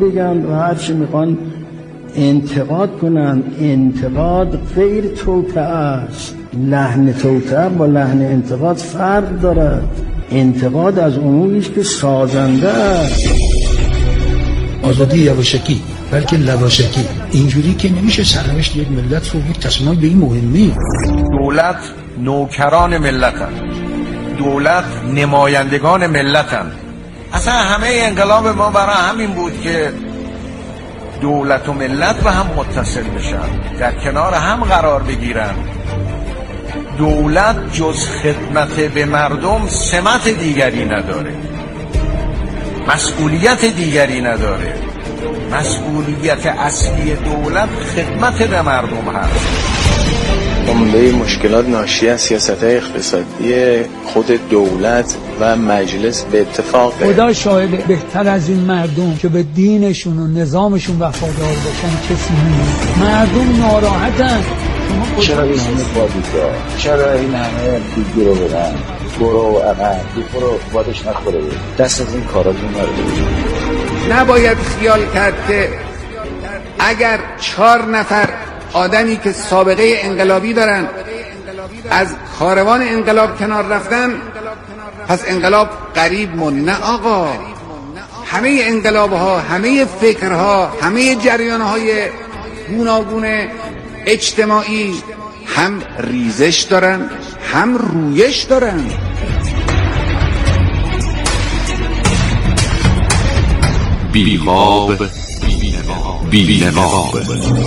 بگن و هر چی میخوان انتقاد کنن. انتقاد غیر توطئه است. لحن توطئه با لحن انتقاد فرق دارد. انتقاد از اموری است که سازنده است. آزادی یواشکی بلکه لواشکی، اینجوری که نمیشه سرنوشت یک ملت رو یک تصمیم به این مهمی. دولت نوکران ملتن، دولت نمایندگان ملتن. اصلا همه انقلاب ما برای همین بود که دولت و ملت به هم متصل بشن، در کنار هم قرار بگیرن. دولت جز خدمت به مردم سمت دیگری نداره، مسئولیت دیگری نداره. مسئولیت اصلی دولت خدمت به مردم هست. عمده مشکلات ناشی از سیاست‌های اقتصادی خود دولت و مجلس به اتفاق خدا شاهد، بهتر از این مردم که به دینشون و نظامشون وفادار باشن کسی نیست. مردم ناراحتن. چرا این همه بادیگاه؟ چرا این همه پول رو بدن؟ برو عقب، برو بادش نخوره. دست از این کاراتون نره. نباید خیال کرد که اگر 4 نفر آدمی که سابقه انقلابی دارن از کاروان انقلاب کنار رفتن پس انقلاب قریب مون. نه آقا، همه انقلاب‌ها، همه فکرها، همه جریان‌های گوناگون اجتماعی هم ریزش دارن هم رویش دارن. بی‌خواب بی‌نقاب.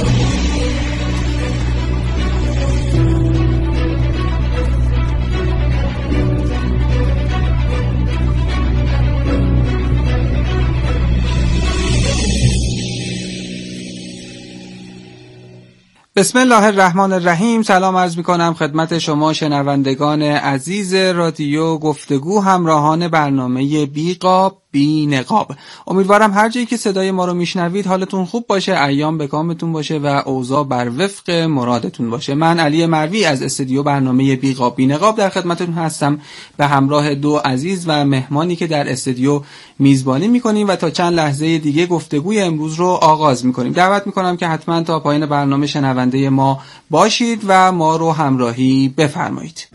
بسم الله الرحمن الرحیم. سلام عرض میکنم خدمت شما شنوندگان عزیز رادیو گفتگو، همراهان برنامه بیقاب بی نقاب. امیدوارم هر جایی که صدای ما رو میشنوید حالتون خوب باشه، ایام به کامتون باشه و اوضاع بر وفق مرادتون باشه. من علی مروی از استودیو برنامه بیقاب بی نقاب در خدمتتون هستم به همراه 2 عزیز و مهمانی که در استودیو میزبانی میکنیم و تا چند لحظه دیگه گفتگوی امروز رو آغاز میکنیم. دعوت میکنم که حتما تا پایان برنامه شنونده ما باشید و ما رو همراهی بفرمایید.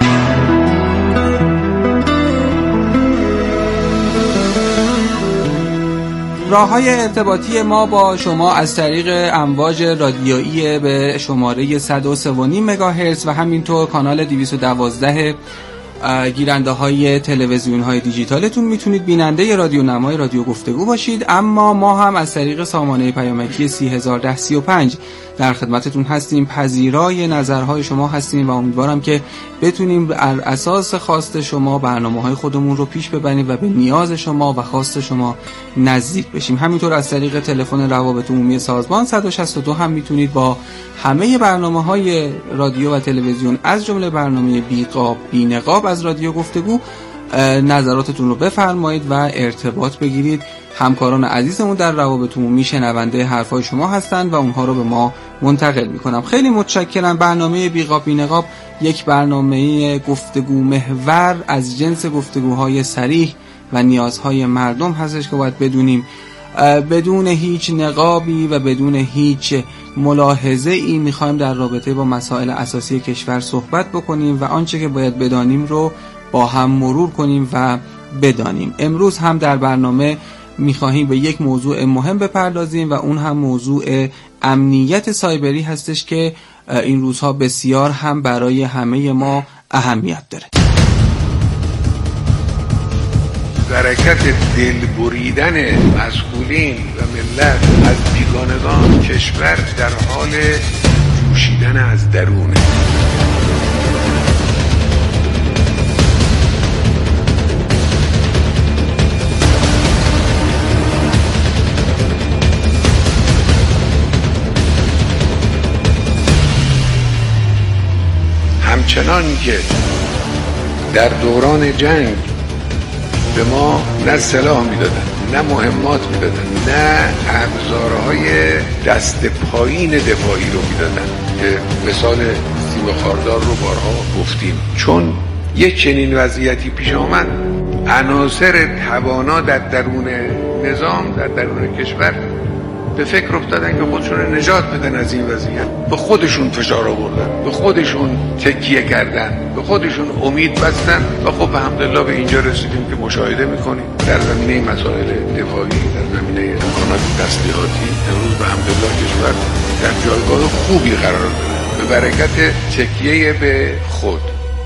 راه‌های ارتباطی ما با شما از طریق امواج رادیویی به شماره 103.5 مگاهرتز و همینطور کانال 212 گیرنده‌های تلویزیون‌های دیجیتالتون میتونید بیننده رادیو نمای رادیو گفتگو باشید. اما ما هم از طریق سامانه پیامکی 301035 در خدمتتون هستیم، پذیرای نظرهای شما هستیم و امیدوارم که بتونیم بر اساس خواست شما برنامه‌های خودمون رو پیش ببریم و به نیاز شما و خواست شما نزدیک بشیم. همینطور از طریق تلفن روابط عمومی سازمان 162 هم میتونید با همه برنامه‌های رادیو و تلویزیون از جمله برنامه بیقاب بی نقاب از رادیو گفتگو نظراتتون رو بفرمایید و ارتباط بگیرید. همکاران عزیزمون در روابط عمومی شنونده حرفای شما هستند و اونها رو به ما منتقل میکنم. خیلی متشکرم. برنامه بیقاب بی نقاب یک برنامه گفتگو محور از جنس گفتگوهای صریح و نیازهای مردم هستش که باید بدونیم بدون هیچ نقابی و بدون هیچ ملاحظه ای میخوایم در رابطه با مسائل اساسی کشور صحبت بکنیم و آنچه که باید بدانیم رو با هم مرور کنیم و بدانیم. امروز هم در برنامه میخواهیم به یک موضوع مهم بپردازیم و اون هم موضوع امنیت سایبری هستش که این روزها بسیار هم برای همه ما اهمیت داره. حرکت دل بریدن مسئولین و ملت از بیگانگان کشور در حال جوشیدن از درونه. همچنان که در دوران جنگ به ما نه سلاح میدادن، نه مهمات میدادن، نه ابزارهای دست پایین دفاعی رو میدادن که مثال سیم خاردار رو بارها گفتیم. چون یک چنین وضعیتی پیش آمد، عناصر توانا در درون نظام، در درون کشور به فکر افتادن که خودشون رو نجات بدن از این وضعیت. به خودشون فشار آوردن، به خودشون تکیه کردن، به خودشون امید بستن و خب الحمدلله به اینجا رسیدیم که مشاهده میکنیم در زمینه مسائل دفاعی، در زمینه امکانات تسلیحاتی امروز به الحمدلله کشور در جایگاه خوبی قرار داره به برکت تکیه به خود.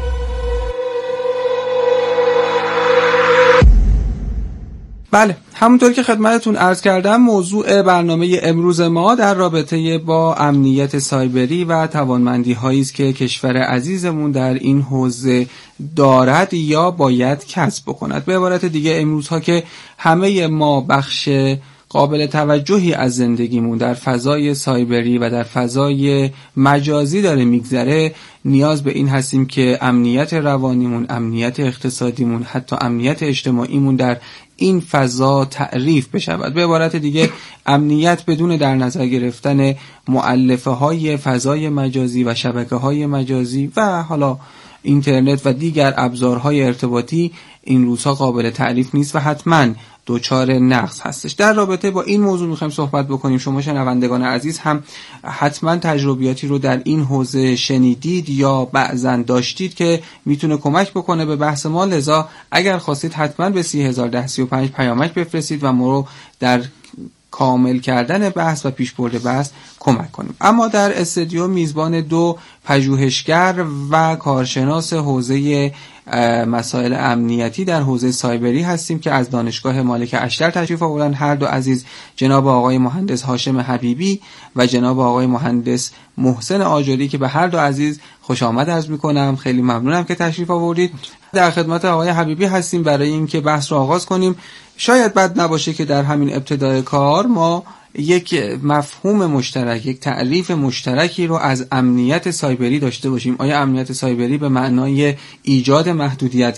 بله، همونطور که خدمتتون عرض کردم موضوع برنامه امروز ما در رابطه با امنیت سایبری و توانمندی هایی است که کشور عزیزمون در این حوزه دارد یا باید کسب بکند. به عبارت دیگه امروزها که همه ما بخش قابل توجهی از زندگیمون در فضای سایبری و در فضای مجازی داره میگذره، نیاز به این هستیم که امنیت روانیمون، امنیت اقتصادیمون، حتی امنیت اجتماعیمون در این فضا تعریف بشود. به عبارت دیگه امنیت بدون در نظر گرفتن مؤلفه های فضای مجازی و شبکه های مجازی و حالا اینترنت و دیگر ابزارهای ارتباطی این روزها قابل تعریف نیست و حتماً دوچار نقص هستش. در رابطه با این موضوع میخوایم صحبت بکنیم. شما شنوندگان عزیز هم حتما تجربیاتی رو در این حوزه شنیدید یا بعضن داشتید که میتونه کمک بکنه به بحث ما، لذا اگر خواستید حتما به 301035 پیامک بفرستید و ما رو در کامل کردن بحث و پیشبرد بحث کمک کنیم. اما در استودیو میزبان دو پژوهشگر و کارشناس حوزه مسائل امنیتی در حوزه سایبری هستیم که از دانشگاه مالک اشتر تشریف آوردن. هر دو عزیز جناب آقای مهندس هاشم حبیبی و جناب آقای مهندس محسن آجری که به هر دو عزیز خوش آمد عرض میکنم. خیلی ممنونم که تشریف آوردید. در خدمت آقای حبیبی هستیم برای اینکه بحث رو آغاز کنیم. شاید بد نباشه که در همین ابتدای کار ما یک مفهوم مشترک، یک تعریف مشترکی رو از امنیت سایبری داشته باشیم. آیا امنیت سایبری به معنای ایجاد محدود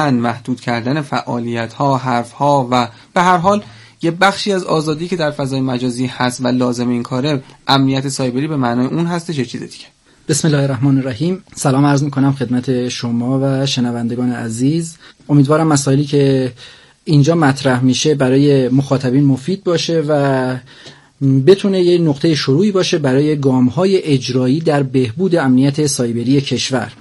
کردن فعالیت ها، حرف ها و به هر حال یه بخشی از آزادی که در فضای مجازی هست و لازم این کاره، امنیت سایبری به معنای اون هست چه چیز دیگه؟ بسم الله الرحمن الرحیم. سلام عرض میکنم خدمت شما و شنوندگان عزیز. امیدوارم مسائلی که اینجا مطرح میشه برای مخاطبین مفید باشه و بتونه یه نقطه شروعی باشه برای گام‌های اجرایی در بهبود امنیت سایبری کشور.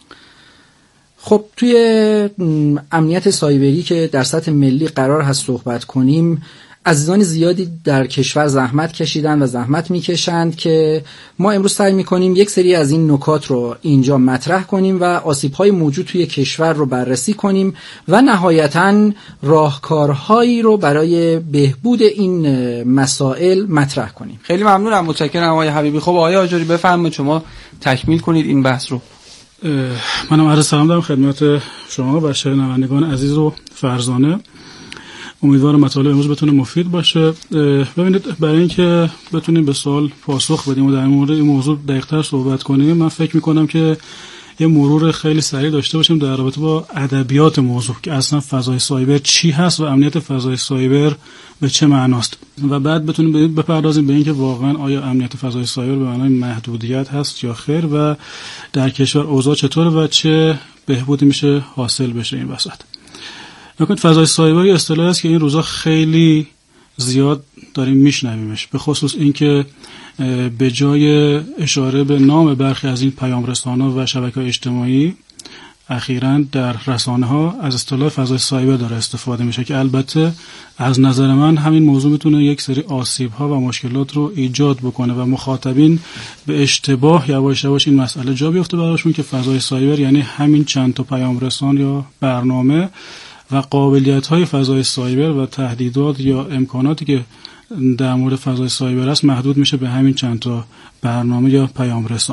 خب توی امنیت سایبری که در سطح ملی قرار هست صحبت کنیم، عزیزان زیادی در کشور زحمت کشیدن و زحمت میکشند که ما امروز سعی میکنیم یک سری از این نکات رو اینجا مطرح کنیم و آسیب‌های موجود توی کشور رو بررسی کنیم و نهایتاً راهکارهایی رو برای بهبود این مسائل مطرح کنیم. خیلی ممنونم، متشکرم آقای حبیبی. خب آقای آجری بفرمایید شما تکمیل کنید این بحث رو. منم عرض سلام دارم خدمت شما و شنوندگان عزیز و فرزانه. امیدوارم مطالب امروز بتونه مفید باشه. ببینید، برای اینکه بتونیم به سوال پاسخ بدیم و در مورد این موضوع دقیق‌تر صحبت کنیم، من فکر می‌کنم که یه مرور خیلی سریع داشته باشیم در رابطه با ادبیات موضوع که اصلا فضای سایبر چی هست و امنیت فضای سایبر به چه معناست و بعد بتونیم بپردازیم به اینکه واقعا آیا امنیت فضای سایبر به معنای محدودیت هست یا خیر و در کشور اوضاع چطوره و چه بهبودی میشه حاصل بشه این وسط. نکنید فضای سایبری اصطلاحی است که این روزا خیلی زیاد داریم میشنویمش، به خصوص اینکه به جای اشاره به نام برخی از این پیام رسانه‌ها و شبکه‌های اجتماعی اخیراً در رسانه‌ها از اصطلاح فضای سایبر داره استفاده میشه که البته از نظر من همین موضوع میتونه یک سری آسیب‌ها و مشکلات رو ایجاد بکنه و مخاطبین به اشتباه یواش یواش این مسئله جا بیفته براشون که فضای سایبر یعنی همین چند تا پیام رسان یا برنامه و قابلیت‌های فضای سایبر و تهدیدات یا امکاناتی که در مورد فضای سایبر است محدود میشه به همین چند تا برنامه یا پیام رسان.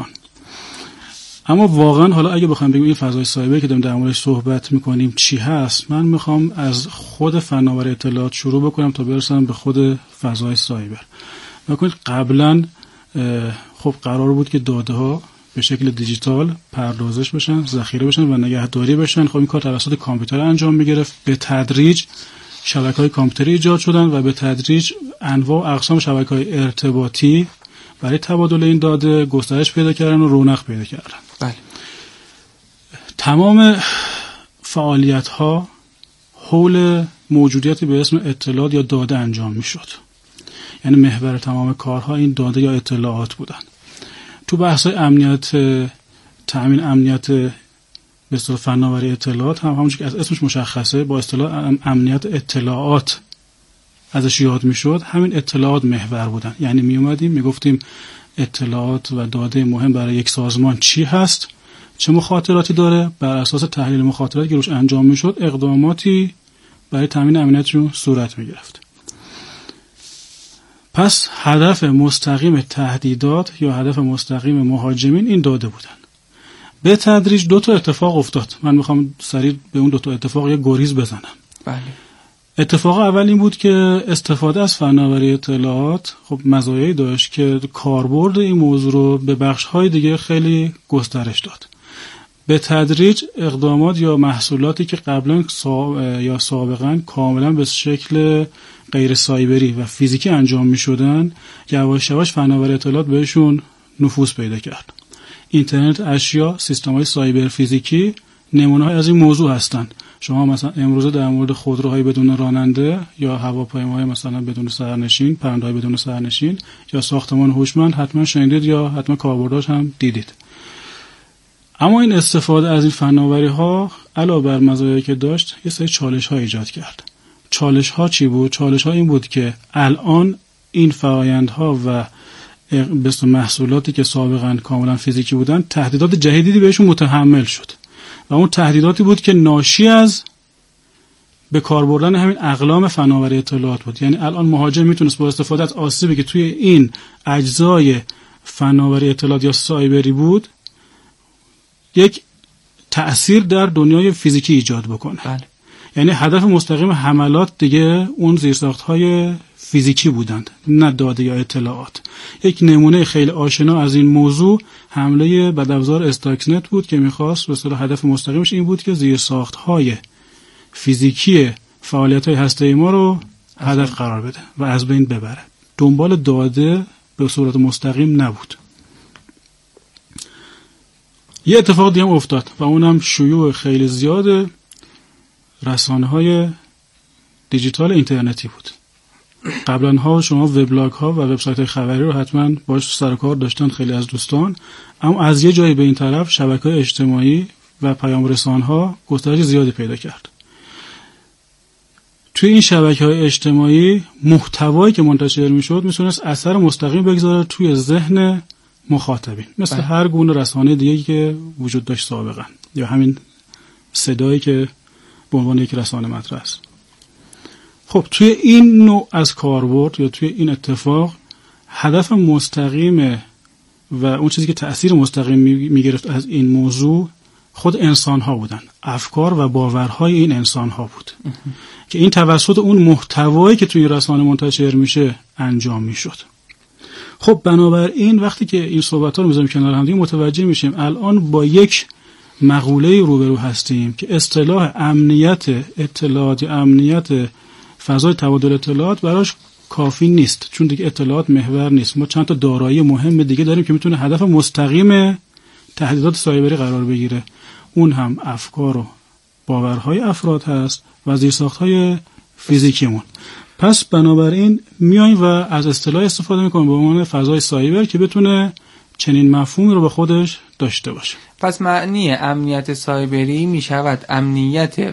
اما واقعا حالا اگه بخوام بگم این فضای سایبر که در موردش صحبت میکنیم چی هست، من میخوام از خود فناوری اطلاعات شروع بکنم تا برسم به خود فضای سایبر. ببینید قبلا خب قرار بود که داده ها به شکل دیجیتال پردازش بشن، ذخیره بشن و نگهداری بشن. خب این کار توسط کامپیوتر انجام میگرفت. به تدریج شبکه‌های کامپیوتری ایجاد شدن و به تدریج انواع و اقسام شبکه‌های ارتباطی برای تبادل این داده گسترش پیدا کردن و رونق پیدا کردن. بله. تمام فعالیت‌ها حول موجودیتی به اسم اطلاعات یا داده انجام میشد. یعنی محور تمام کارها این داده یا اطلاعات بودن. تو بحث امنیت، تامین امنیت به اصطلاح فناوری اطلاعات هم همونجوری که از اسمش مشخصه با اصطلاح امنیت اطلاعات ازش یاد میشد، همین اطلاعات محور بودن. یعنی می اومدیم میگفتیم اطلاعات و داده مهم برای یک سازمان چی هست، چه مخاطراتی داره، بر اساس تحلیل مخاطراتی که روش انجام میشد اقداماتی برای تامین امنیتشون صورت میگرفت. پس هدف مستقیم تهدیدات یا هدف مستقیم مهاجمین این داده بودن. به تدریج دو تا اتفاق افتاد. من میخوام سریع به اون دو تا اتفاق یه گریز بزنم. بله. اتفاق اول این بود که استفاده از فناوری اطلاعات خب مزایایی داشت که کاربرد این موضوع رو به بخش‌های دیگه خیلی گسترش داد. به تدریج اقدامات یا محصولاتی که قبلا یا سابقا کاملا به شکل غیر سایبری و فیزیکی انجام می شدن، یواش یواش فناوری اطلاعات بهشون نفوذ پیدا کرد. اینترنت اشیا، سیستم‌های سایبر فیزیکی نمونه‌های از این موضوع هستند. شما مثلا امروزه در مورد خودروهای بدون راننده یا هواپیماهای مثلا بدون سرنشین، پرنده‌های بدون سرنشین یا ساختمان هوشمند حتما شنیدید یا حتما کاربرداش هم دیدید. اما این استفاده از این فناوری‌ها علاوه بر مزایایی که داشت یه سری چالش‌ها ایجاد کرد. چالش‌ها چی بود؟ چالش‌ها این بود که الان این فرآیندها و محصولاتی که سابقاً کاملا فیزیکی بودن تهدیدات جدیدی بهشون متحمل شد و اون تهدیداتی بود که ناشی از به کار بردن همین اقلام فناوری اطلاعات بود. یعنی الان مهاجم میتونست با استفاده از آسیبی که توی این اجزای فناوری اطلاعات یا سایبری بود یک تأثیر در دنیای فیزیکی ایجاد بکنه. بله. یعنی هدف مستقیم حملات دیگه اون زیرساخت‌های فیزیکی بودند، نه داده یا اطلاعات. یک نمونه خیلی آشنا از این موضوع حمله بدافزار استاکسنت بود که می‌خواست به اصطلاح هدف مستقیمش این بود که زیرساخت‌های فیزیکی فعالیت‌های هسته‌ای ما رو هدف قرار بده و از بین ببره. دنبال داده به صورت مستقیم نبود. یه اتفاق دیگه هم افتاد و اونم شیوع خیلی زیاد رسانه‌های دیجیتال اینترنتی بود. قبلا ها شما وبلاگ ها و وبسایت خبری رو حتما باش سر و کار داشتن خیلی از دوستان، اما از یه جایی به این طرف شبکه‌های اجتماعی و پیام رسان‌ها گسترش زیادی پیدا کرد. توی این شبکه‌های اجتماعی محتوایی که منتشر می‌شد می‌تونست اثر مستقیم بگذاره توی ذهن مخاطبین، مثل هر گونه رسانه دیگه‌ای که وجود داشت سابقا، یا همین صدایی که به عنوان یک رسانه مطرح است. خب توی این نوع از کاربرد یا توی این اتفاق هدف مستقیم و اون چیزی که تأثیر مستقیم میگرفت از این موضوع خود انسان‌ها بودن، افکار و باورهای این انسان‌ها بود که این توسط اون محتوایی که توی رسانه منتشر میشه انجام میشد. خب بنابراین وقتی که این صحبت‌ها رو می‌ذاریم کنار هم دیگه متوجه میشیم الان با یک مقوله روبرو هستیم که اصطلاح امنیت اطلاعات یا امنیت فضای تبادل اطلاعات براش کافی نیست، چون دیگه اطلاعات محور نیست. ما چند تا دارایی مهم دیگه داریم که میتونه هدف مستقیم تهدیدات سایبری قرار بگیره. اون هم افکار و باورهای افراد هست و زیرساخت‌های فیزیکیمون. پس بنابراین میایم و از اصطلاح استفاده میکنیم به عنوان فضای سایبر که بتونه چنین مفهومی رو به خودش داشته باشه. پس معنی امنیت سایبری می شود امنیت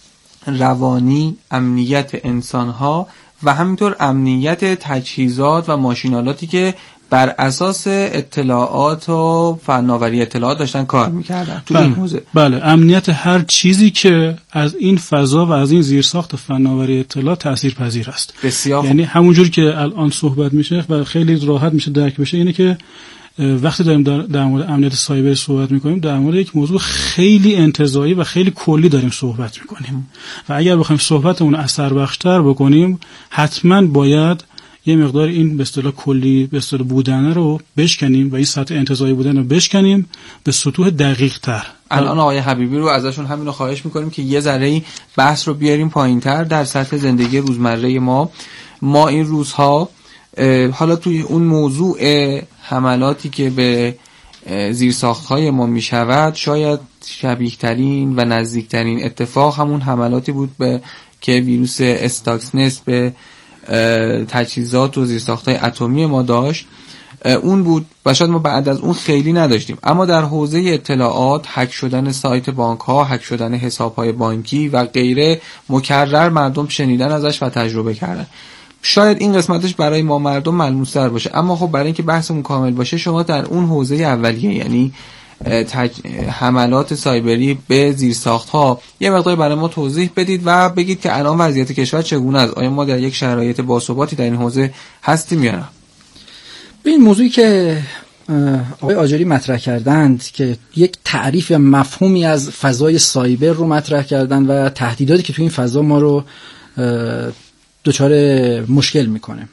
روانی، امنیت انسانها و همینطور امنیت تجهیزات و ماشینالاتی که بر اساس اطلاعات و فناوری اطلاعات داشتن کار میکردن تو این حوزه. بله، امنیت هر چیزی که از این فضا و از این زیرساخت فناوری اطلاعات تاثیرپذیر است. بسیار. یعنی همونجوری که الان صحبت میشه و خیلی راحت میشه درک بشه اینه که وقتی داریم در مورد امنیت سایبر صحبت میکنیم در مورد یک موضوع خیلی انتزاعی و خیلی کلی داریم صحبت میکنیم و اگر بخوایم صحبتمون اثر بخشتر بکنیم حتما باید یه مقدار این به اصطلاح کلی به اصطلاح بودنه رو بشکنیم و این سطح انتزاعی بودن رو بشکنیم به سطوح دقیق تر. الان آقای حبیبی رو ازشون همین رو خواهش میکنیم که یه ذره بحث رو بیاریم پایین‌تر در سطح زندگی روزمره ما این روزها. حالا توی اون موضوع حملاتی که به زیرساخت‌های ما میشود شاید شبیه‌ترین و نزدیکترین اتفاق همون حملاتی بود که ویروس استاکسنت به تجهیزات و زیرساخت‌های اتمی ما داشت اون بود و شاید ما بعد از اون خیلی نداشتیم. اما در حوزه اطلاعات هک شدن سایت بانک‌ها، هک شدن حساب‌های بانکی و غیره مکرر مردم شنیدن ازش و تجربه کردن. شاید این قسمتش برای ما مردم ملموس‌تر باشه، اما خب برای اینکه بحثمون کامل باشه شما در اون حوزه اولیه یعنی حملات سایبری به زیرساخت‌ها یه مقدار برای ما توضیح بدید و بگید که الان وضعیت کشور چگونه است. آیا ما در یک شرایط باثباتی در این حوزه هستیم یا نه؟ به این موضوعی که آقای آجری مطرح کردند که یک تعریف یا مفهومی از فضای سایبر رو مطرح کردند و تهدیداتی که توی این فضا ما رو دچار مشکل میکنه.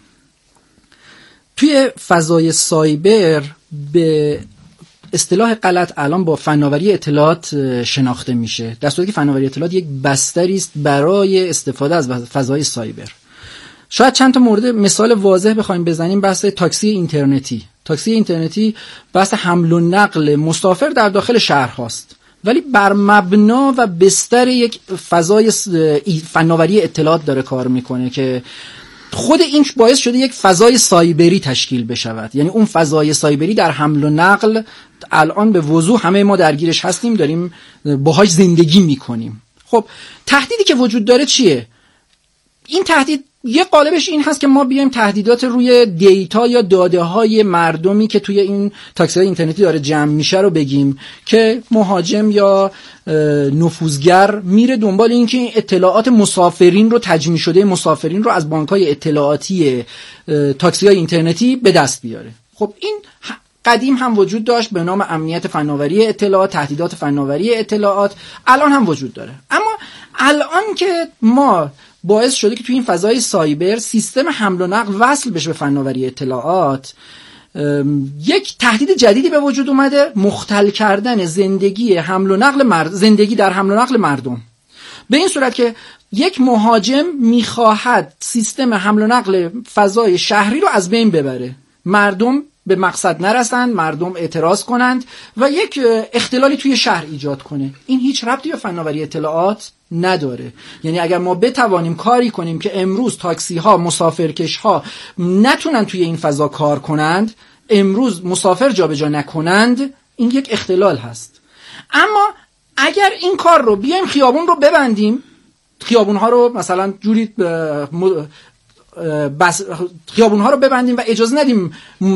توی فضای سایبر به اصطلاح غلط الان با فناوری اطلاعات شناخته میشه، در صورتی که فناوری اطلاعات یک بستری است برای استفاده از فضای سایبر. شاید چند تا مورد مثال واضح بخوایم بزنیم. بحث تاکسی اینترنتی. تاکسی اینترنتی بحث حمل و نقل مسافر در داخل شهر هاست، ولی بر مبنا و بستر یک فضای فناوری اطلاعات داره کار میکنه که خود این باعث شده یک فضای سایبری تشکیل بشود. یعنی اون فضای سایبری در حمل و نقل الان به وضوح همه ما درگیرش هستیم، داریم باهاش زندگی میکنیم. خب تهدیدی که وجود داره چیه؟ این تهدید یه قالبش این هست که ما بیایم تهدیدات روی دیتا یا داده های مردمی که توی این تاکسی های اینترنتی داره جمع میشه رو بگیم که مهاجم یا نفوذگر میره دنبال این که این اطلاعات مسافرین رو تجمیع شده مسافرین رو از بانک‌های اطلاعاتی تاکسی های اینترنتی به دست بیاره. خب این قدیم هم وجود داشت به نام امنیت فناوری اطلاعات، تهدیدات فناوری اطلاعات، الان هم وجود داره. اما الان که ما باعث شده که توی این فضای سایبر سیستم حمل و نقل وصل بشه به فناوری اطلاعات، یک تهدید جدیدی به وجود اومده، مختل کردن زندگی در حمل و نقل مردم. به این صورت که یک مهاجم میخواهد سیستم حمل و نقل فضای شهری رو از بین ببره، مردم به مقصد نرسند، مردم اعتراض کنند و یک اختلالی توی شهر ایجاد کنه. این هیچ ربطی به فناوری اطلاعات نداره. یعنی اگر ما بتوانیم کاری کنیم که امروز تاکسی ها، مسافرکش ها نتونن توی این فضا کار کنند، امروز مسافر جابجا نکنند، این یک اختلال هست. اما اگر این کار رو بیایم خیابون رو ببندیم، خیابون ها رو مثلا جوری خیابون ها رو ببندیم و اجازه ندیم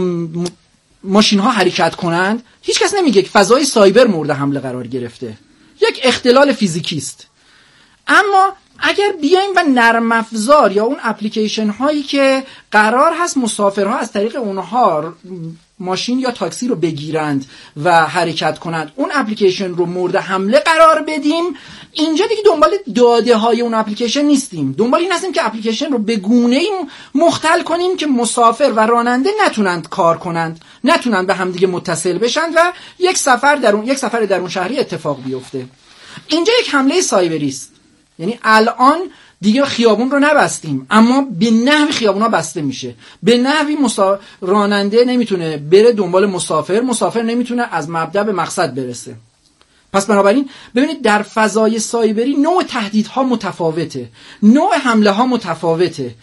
ماشین ها حرکت کنند، هیچ کس نمیگه که فضای سایبر مورد حمله قرار گرفته. یک اختلال فیزیکی است. اما اگر بیایم و نرم افزار یا اون اپلیکیشن هایی که قرار هست مسافرها از طریق اونها ماشین یا تاکسی رو بگیرند و حرکت کنند، اون اپلیکیشن رو مورد حمله قرار بدیم، اینجا دیگه دنبال داده های اون اپلیکیشن نیستیم، دنبال این هستیم که اپلیکیشن رو به گونه‌ای مختل کنیم که مسافر و راننده نتونند کار کنند، نتونند به همدیگه متصل بشن و یک سفر درون شهری اتفاق بیفته. اینجا یک حمله سایبری است. یعنی الان دیگه خیابون رو نبستیم، اما به نحوی خیابونا بسته میشه، به نحوی راننده نمیتونه بره دنبال مسافر نمیتونه از مبدا به مقصد برسه. پس بنابراین ببینید در فضای سایبری نوع تهدیدها متفاوته، نوع حمله ها متفاوته.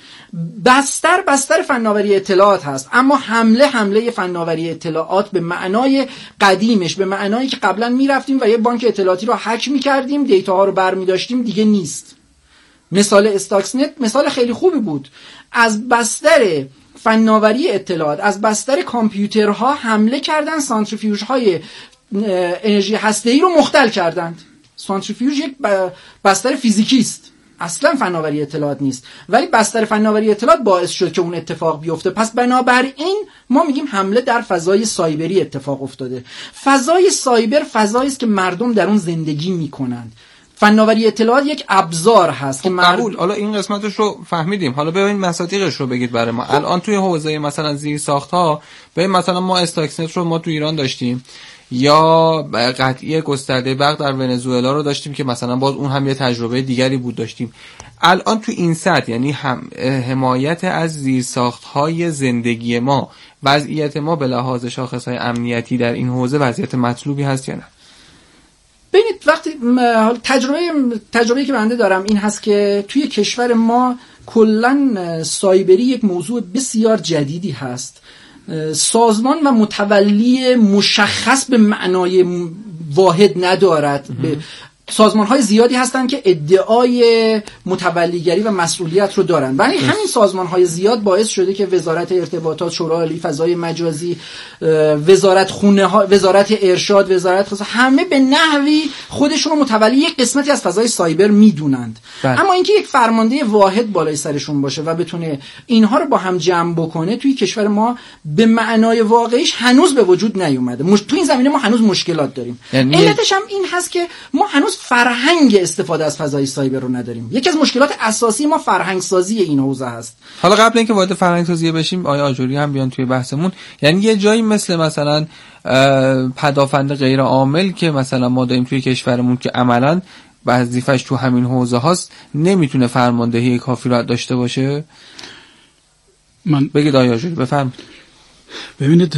بستر فناوری اطلاعات هست، اما حمله فناوری اطلاعات به معنای قدیمش، به معنایی که قبلا میرفتیم و یه بانک اطلاعاتی رو هک میکردیم، دیتا ها رو برمیداشتیم، دیگه نیست. مثال استاکسنت مثال خیلی خوبی بود. از بستر فناوری اطلاعات، از بستر کامپیوترها حمله کردن، سانتریفیوژ های انرژی هسته‌ای رو مختل کردند. سانتریفیوژ یک بستر فیزیکی است، اصلا فناوری اطلاعات نیست، ولی بستر فناوری اطلاعات باعث شد که اون اتفاق بیفته. پس بنابراین ما میگیم حمله در فضای سایبری اتفاق افتاده. فضای سایبر فضایی است که مردم در اون زندگی میکنند. فناوری اطلاعات یک ابزار هست که قبول. حالا این قسمتش رو فهمیدیم، حالا ببین مصادیقش رو بگید برای ما. الان توی حوزه مثلا زیرساخت‌ها، ببین مثلا ما استاکسنت رو ما تو ایران داشتیم، یا قطعی گسترده برق در ونزوئلا رو داشتیم که مثلا باز اون هم یه تجربه دیگری بود داشتیم. الان تو این سطح، یعنی حمایت از زیرساخت‌های زندگی ما، وضعیت ما به لحاظ شاخص‌های امنیتی در این حوزه وضعیت مطلوبی هست یا نه؟ ببینید وقتی تجربه‌ای که بنده دارم این هست که توی کشور ما کلن سایبری یک موضوع بسیار جدیدی هست. سازمان و متولی مشخص به معنای واحد ندارد. سازمان‌های زیادی هستند که ادعای متولیگری و مسئولیت رو دارن، ولی همین سازمان‌های زیاد باعث شده که وزارت ارتباطات، شورای عالی فضای مجازی، وزارت خونه‌ها، وزارت ارشاد، وزارت خصوص، همه به نحوی خودشون رو متولی یک قسمتی از فضای سایبر میدونند. اما اینکه یک فرمانده واحد بالای سرشون باشه و بتونه اینها رو با هم جمع بکنه توی کشور ما به معنای واقعیش هنوز به وجود نیومده. تو این زمینه ما هنوز مشکلات داریم. علتش هم این هست که ما هنوز فرهنگ استفاده از فضای سایبر رو نداریم. یکی از مشکلات اساسی ما فرهنگ سازی این حوزه هست. حالا قبل اینکه وارد فرهنگ سازی بشیم، آیا آجوری هم بیان توی بحثمون، یعنی یه جایی مثلا پدافند غیر عامل که مثلا ما داریم توی کشورمون که عملاً وظیفه‌اش تو همین حوزه هاست، نمیتونه فرماندهی کافی رو داشته باشه؟ من بگید آیا آجوری، بفرمایید. ببینید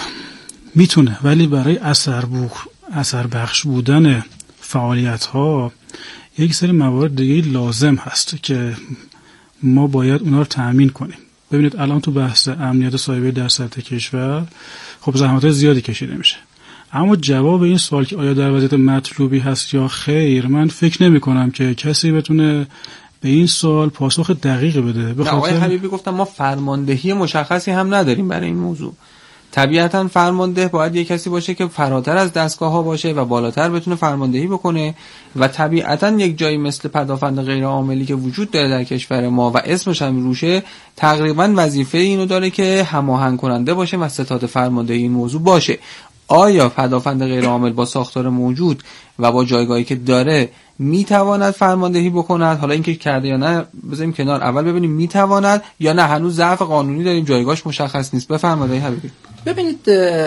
میتونه، ولی برای اثر بخش بودن فعالیت ها یک سری موارد دیگه لازم هست که ما باید اونا رو تأمین کنیم. ببینید الان تو بحث امنیت سایبری در سطح کشور خب زحمات زیادی کشیده میشه، اما جواب این سوال که آیا در وضعیت مطلوبی هست یا خیر، من فکر نمی کنم که کسی بتونه به این سوال پاسخ دقیق بده. آقای حبیبی گفتم ما فرماندهی مشخصی هم نداریم برای این موضوع. طبیعتاً فرمانده باید یک کسی باشه که فراتر از دستگاه‌ها باشه و بالاتر بتونه فرماندهی بکنه و طبیعتاً یک جایی مثل پدافند غیر عاملی که وجود داره در کشور ما و اسمش هم روشه، تقریباً وظیفه اینو داره که هماهنگ کننده باشه و ستاد فرماندهی این موضوع باشه. آیا پدافند غیر عامل با ساختار موجود و با جایگاهی که داره میتواند فرماندهی بکند؟ حالا اینکه کرده یا نه بذاریم کنار، اول ببینیم میتواند یا نه هنوز ضعف قانونی داریم، جایگاهش مشخص نیست. بفرمایید حبیبی. ببینید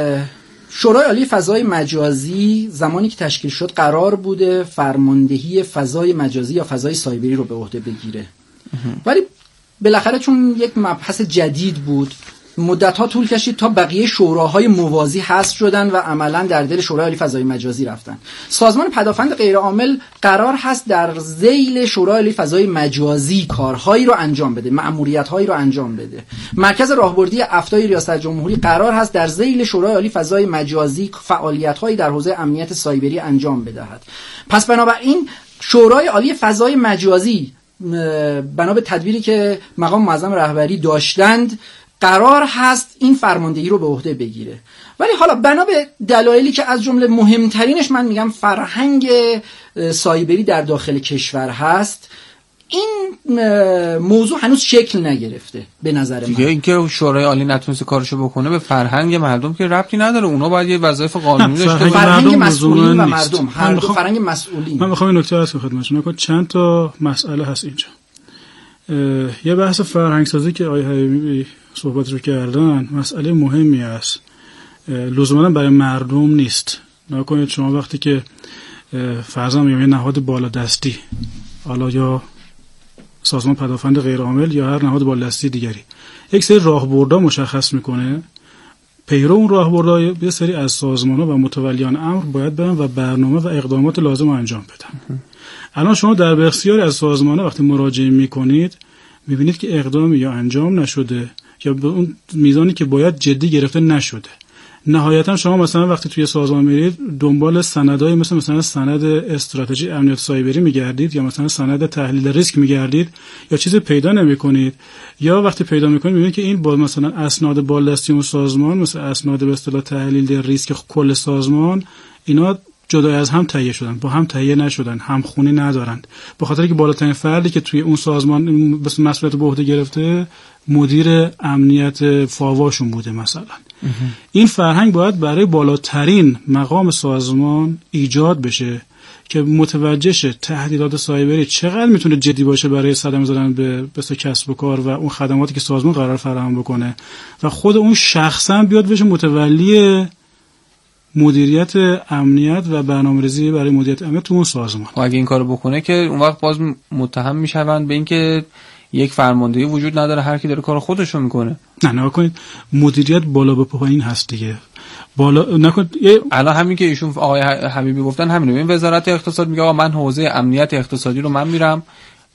شورای عالی فضای مجازی زمانی که تشکیل شد قرار بوده فرماندهی فضای مجازی یا فضای سایبری رو به عهده بگیره، ولی بالاخره چون یک مبحث جدید بود مدت‌ها طول کشید تا بقیه شوراهای موازی حذف شدن و عملاً در دل شورای عالی فضای مجازی رفتن. سازمان پدافند غیرعامل قرار هست در ذیل شورای عالی فضای مجازی کارهایی رو انجام بده، مأموریت‌هایی رو انجام بده. مرکز راهبردی افتای ریاست جمهوری قرار هست در ذیل شورای عالی فضای مجازی فعالیت‌هایی در حوزه امنیت سایبری انجام بدهد. پس بنابراین شورای عالی فضای مجازی بنا به تدبیری که مقام معظم رهبری داشتند قرار هست این فرماندهی رو به عهده بگیره. ولی حالا بنا به دلایلی که از جمله مهمترینش من میگم فرهنگ سایبری در داخل کشور هست، این موضوع هنوز شکل نگرفته به نظر من. دیگه اینکه شورای عالی نتونسته کارشو بکنه به فرهنگ مردم که ربطی نداره، اونا باید یه وظایف قانونی داشته باشن. فرهنگ مسئولین و مردم هر دو فرهنگ مسئولین. من میخوام این نکته هست خدمتتون بگم، چند تا مسئله هست اینجا. یه بحث فرهنگ سازی که آقای حبیبی صحبت رو کردن مسئله مهمی است، لزوما برای مردم نیست. نکنید شما وقتی که فرضاً میگم یه نهاد بالادستی، حالا یا سازمان پدافند غیرعامل یا هر نهاد بالادستی دیگری، یک سری راهبردها مشخص میکنه، پیرو اون راهبردها یه سری از سازمان‌ها و متولیان امر باید برن و برنامه و اقدامات لازم رو انجام بدن. الان شما در بسیاری از سازمان‌ها وقتی مراجعه میکنید میبینید که اقدامی یا انجام نشده یا به اون میزانی که باید جدی گرفته نشده. نهایتا شما مثلا وقتی توی سازمان میرید دنبال سندهای مثلا سند استراتژی امنیت سایبری میگردید یا مثلا سند تحلیل ریسک میگردید یا چیزی پیدا نمیکنید، یا وقتی پیدا میکنید میبینید که این با مثلا اسناد بالادستی اون سازمان، مثلا اسناد به اصطلاح تحلیل ریسک کل سازمان، اینا جدای از هم تهیه شدن، با هم تهیه نشدن، همخونی ندارند، به خاطر که بالاترین فردی که توی اون سازمان مسئولیت به عهده گرفته مدیر امنیت فاواشون بوده مثلا. این فرهنگ باید برای بالاترین مقام سازمان ایجاد بشه که متوجه شه تهدیدات سایبری چقدر میتونه جدی باشه برای صدمه زدن به کسب و کار و اون خدماتی که سازمان قرار فراهم بکنه و خود اون شخصا بیاد بشه متولی مدیریت امنیت و برنامه‌ریزی برای مدیریت امنیت تو اون سازمان. و اگه این کارو بکنه که اون وقت باز متهم میشوند به اینکه یک فرماندهی وجود نداره، هر کی داره کار خودشو میکنه. نه کنید مدیریت بالا به پایین هست دیگه. بالا نکنید الان همین که ایشون آقای حبیبی گفتن همینه. این وزارت اقتصاد میگه آقا من حوزه امنیت اقتصادی رو من میرم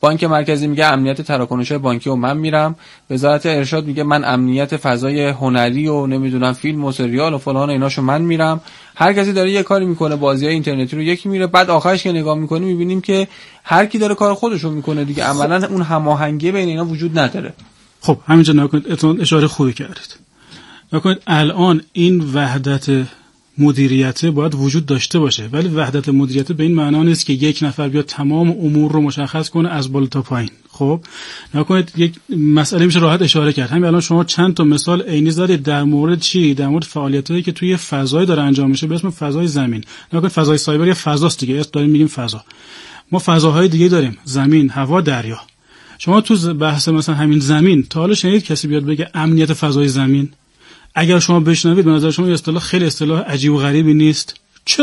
بانک مرکزی میگه امنیت تراکنش‌های بانکی و من میرم، وزارت ارشاد میگه من امنیت فضای هنری و نمیدونم فیلم و سریال و فلان و ایناشو من میرم. هر کسی داره یه کاری میکنه، بازی‌های اینترنتی رو یکی میره، بعد آخرش که نگاه میکنیم میبینیم که هر کی داره کار خودشو میکنه دیگه. عملاً اون هماهنگی بین اینا وجود نداره. خب همینجا نکنید، اشاره خوبی کردید. نکنید الان این وحدت مدیریت باید وجود داشته باشه، ولی وحدت مدیریت به این معنا نیست که یک نفر بیاد تمام امور رو مشخص کنه از بالا تا پایین. خب نکنید یک مسئله میشه راحت اشاره کرد. همین الان شما چند تا مثال عینی زدید در مورد چی؟ در مورد فعالیتایی که توی فضای داره انجام میشه به اسم فضای زمین. نکنید فضای سایبر یه فضاست دیگه، اسم داریم میگیم فضا. ما فضاهای دیگه داریم، زمین، هوا، دریا. شما تو بحث مثلا همین زمین تا حالا شنید کسی بیاد بگه امنیت فضای زمین؟ اگر شما بشنوید به نظر شما این اصطلاح خیلی اصطلاح عجیب و غریبی نیست.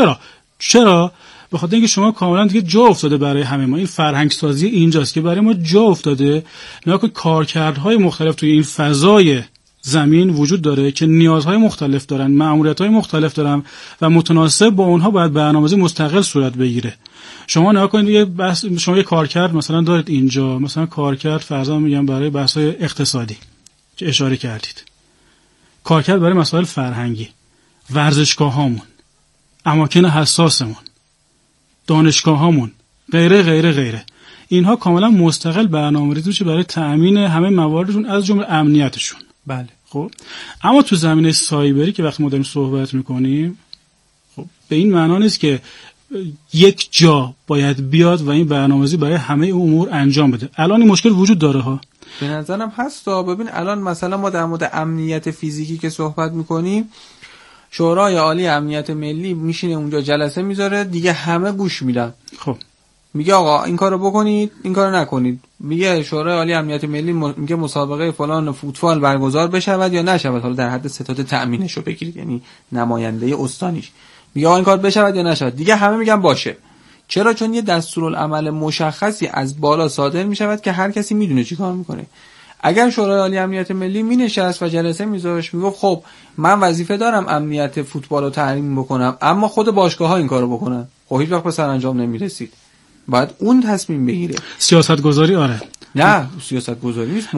چرا؟ به خاطر اینکه شما کاملا دیگه جا افتاده برای همه ما. این فرهنگ سازی اینجاست که برای ما جا افتاده. نگاه کنید کارکردهای مختلف توی این فضای زمین وجود داره که نیازهای مختلف دارن، مأموریت‌های مختلف دارن و متناسب با اونها باید برنامه‌ریزی مستقل صورت بگیره. شما نگاه کنید شما یه کارکرد مثلا دارید اینجا، مثلا کارکرد فرضاً میگم برای بحث‌های اقتصادی که اشاره کردید. کارکرد برای مسائل فرهنگی، ورزشگاه‌هامون، اماکن حساسمون، دانشگاه‌هامون، غیره غیره غیره. اینها کاملا مستقل برنامه‌ریزی میشه برای تأمین همه مواردشون از جمله امنیتشون. بله. خب اما تو زمینه سایبری که وقتی ما داریم صحبت می‌کنیم، خب به این معنا نیست که یک جا باید بیاد و این برنامه‌ریزی برای همه امور انجام بده. الان این مشکل وجود داره ها. به نظرم هست. ببین الان مثلا ما در مورد امنیت فیزیکی که صحبت میکنیم، شورای عالی امنیت ملی میشینه اونجا جلسه میذاره دیگه، همه گوش میدن. خب میگه آقا این کارو بکنید، این کارو نکنید. میگه شورای عالی امنیت ملی میگه مسابقه فلان فوتبال برگزار بشود یا نشود، حالا در حد ستاد تأمینشو بگیرید، یعنی نماینده استانیش میگه آقا این کار بشود یا نشود، دیگه همه میگن باشه. چرا؟ چون یه دستورالعمل مشخصی از بالا صادر میشود که هر کسی میدونه چی کار میکنه. اگر شورای عالی امنیت ملی مینشست و جلسه میذاشت میگفت خب من وظیفه دارم امنیت فوتبال رو تحریم بکنم، اما خود باشگاه‌ها این کارو بکنن، خب هیچ وقت به سرانجام نمیرسید. بعد اون تصمیم بگیره. سیاستگذاری آره. نه سیاستگذاری نیست،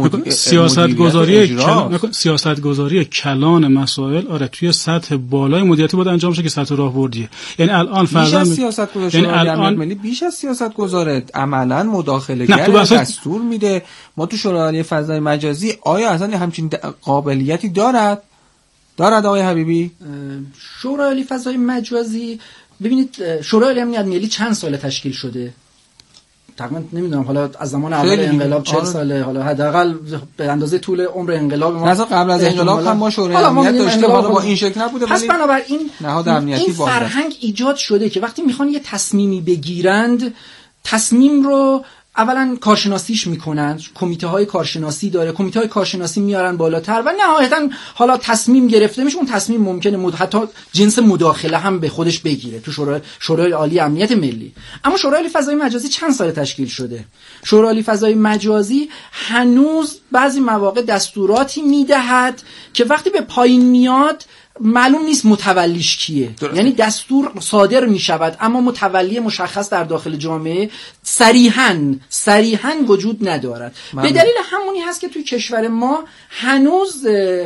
سیاستگذاری کلان مسائل آره توی سطح بالای مدیریتی باید انجام شه که سطح راهبردیه. یعنی الان فرضاً یعنی الان ملی بیش از سیاستگذاره، عملاً مداخله‌گر دستور میده. ما تو شورای عالی فضای مجازی آیا اصلا همچین قابلیتی دارد آقای حبیبی؟ شورای عالی فضای مجازی ببینید، شورای عالی امنیت ملی چند سال تشکیل شده؟ تقریبا نمیدونم، حالا از زمان اول انقلاب 40 ساله، حالا حداقل به اندازه طول عمر انقلاب ما. مثلا قبل از انقلاب هم ما شورای امنیت داشتیم، حالا با این شکل نبوده. پس بنابراین این فرهنگ ایجاد شده که وقتی میخوان یه تصمیمی بگیرند، تصمیم رو اولا کارشناسیش میکنن، کمیته های کارشناسی داره، کمیته های کارشناسی میارن بالاتر و نهایتا حالا تصمیم گرفته میشه. اون تصمیم ممکنه حتی جنس مداخله هم به خودش بگیره تو شورای عالی امنیت ملی. اما شورای عالی فضای مجازی چند سال تشکیل شده؟ شورای عالی فضای مجازی هنوز بعضی مواقع دستوراتی میدهد که وقتی به پایین میاد معلوم نیست متولیش کیه. یعنی دستور صادر می شود اما متولی مشخص در داخل جامعه صریحاً وجود ندارد. به دلیل همونی هست که توی کشور ما هنوز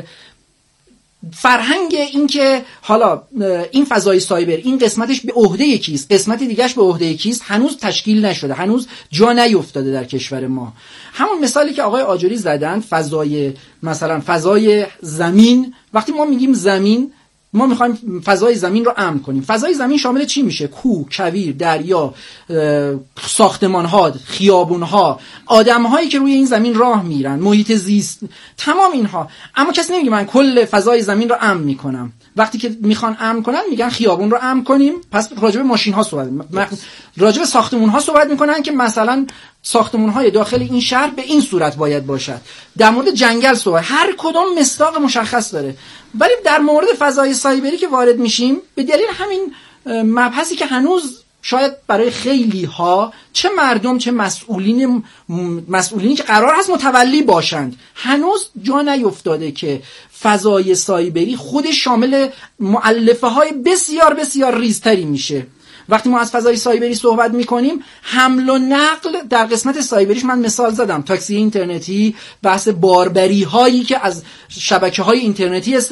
فرهنگ این که حالا این فضای سایبر این قسمتش به عهده کیست، قسمت دیگهش به عهده کیست، هنوز تشکیل نشده، هنوز جا نیفتاده در کشور ما. همون مثالی که آقای آجری زدن، مثلا فضای زمین، وقتی ما میگیم زمین ما میخوایم فضای زمین رو امن کنیم. فضای زمین شامل چی میشه؟ کوه، کویر، دریا، ساختمان‌ها، خیابون‌ها، آدم‌هایی که روی این زمین راه میرن، محیط زیست، تمام اینها. اما کسی نمیگه من کل فضای زمین رو امن میکنم. وقتی که میخوان امن کنن میگن خیابون رو امن کنیم، پس راجع به ماشین‌ها صحبت میکنن، راجع به ساختمان‌ها صحبت میکنن که مثلا ساختمان‌های داخل این شهر به این صورت باید باشد. در مورد جنگل صحبت، هر کدوم مصداق مشخص داره. ولی در مورد فضای سایبری که وارد میشیم، به دلیل همین مبحثی که هنوز شاید برای خیلی ها، چه مردم چه مسئولینی که قرار هست متولی باشند، هنوز جا نیفتاده که فضای سایبری خودش شامل مؤلفه های بسیار بسیار ریزتری میشه وقتی ما از فضای سایبری صحبت میکنیم، حمل و نقل در قسمت سایبریش من مثال زدم، تاکسی اینترنتی، بحث باربری هایی که از شبکه‌های اینترنتی